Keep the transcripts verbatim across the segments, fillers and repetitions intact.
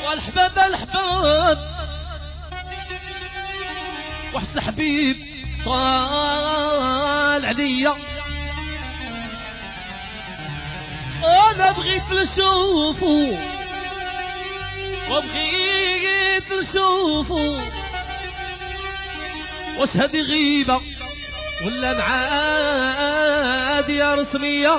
والحباب الحباب واحد الحبيب طال عليا انا بغيت نشوفو وبغيت نشوفو واش هادي غيبة ولا معادية رسمية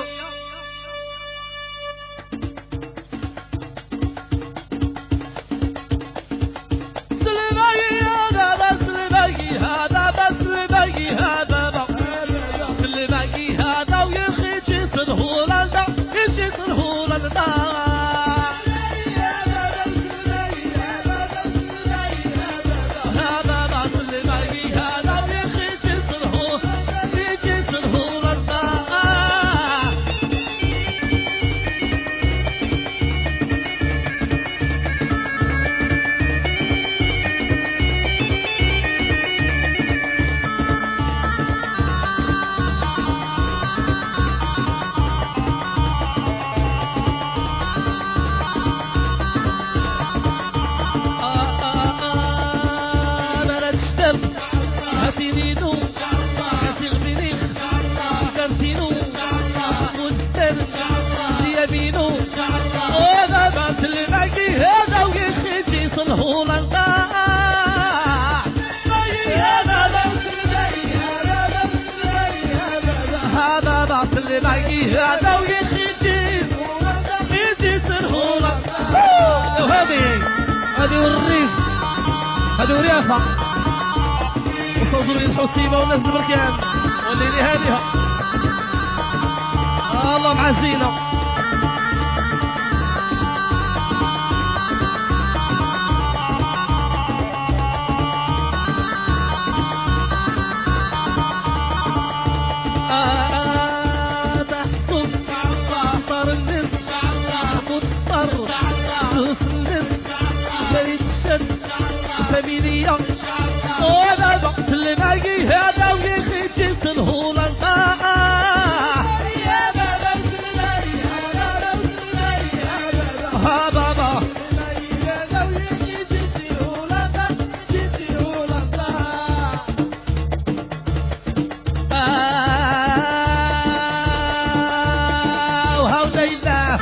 هذا ويخيجي يجي سرهولة وهذه هذه والريف هذه وريافة وصوصوا الحسيبة والناس البركان والليلي هاديها الله مع الزينة فمينية وانا بقت اللي باقي هذا ويخيجي سنهول القاع يا بابا سلماني هذا سلماني ها بابا هذا ويخيجي سنهول القاع سنهول القاع وهو ليلى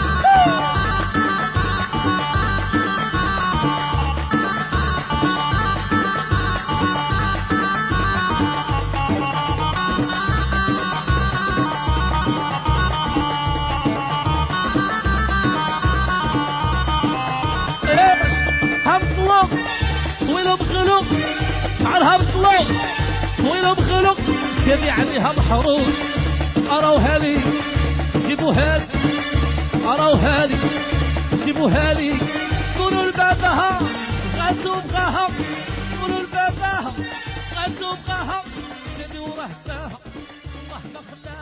طويلة بخلق شعرها بطلق طويلة بخلق كذي عليها محروس أراو هالي جيبوا هالي أراو هالي جيبوا هالي قولوا لبابها غاسوا بغاها قولوا لبابها غاسوا بغاها كذي ورهتاها الله ما خلاها